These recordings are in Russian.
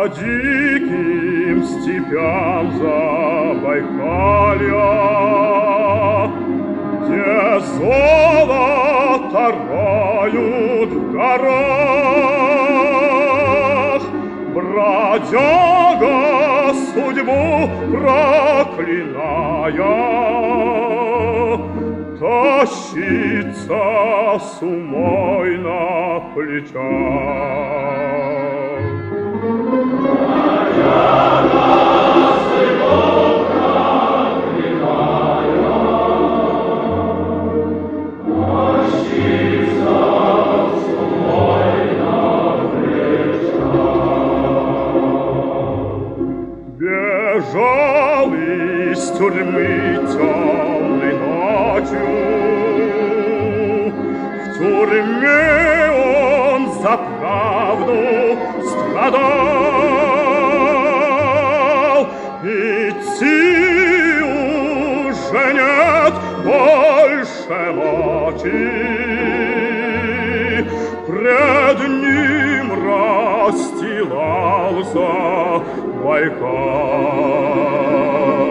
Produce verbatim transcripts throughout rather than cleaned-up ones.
диким степям Забайкалья, где золото роют в горах, бродяга судьбу проклиная, тащится с умой на плечах. Бродяга судьбу проклиная, тащится с умой на плечах. Бежал из тюрьмы темной ночью, в тюрьме он за правду страдал. Идти уже нет больше мочи, пред ним расстилался Байкал.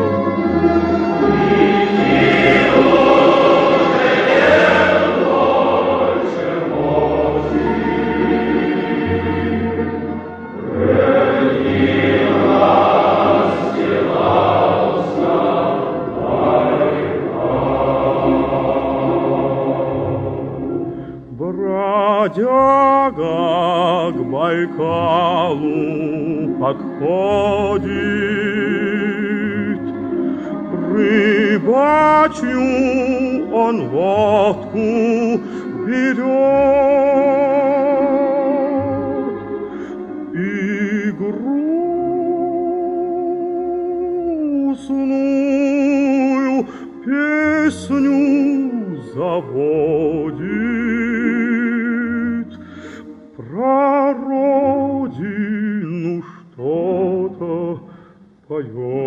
Бродяга к Байкалу подходит, рыбачью он водку берет и грустную песню заводит. Про родину что-то поет.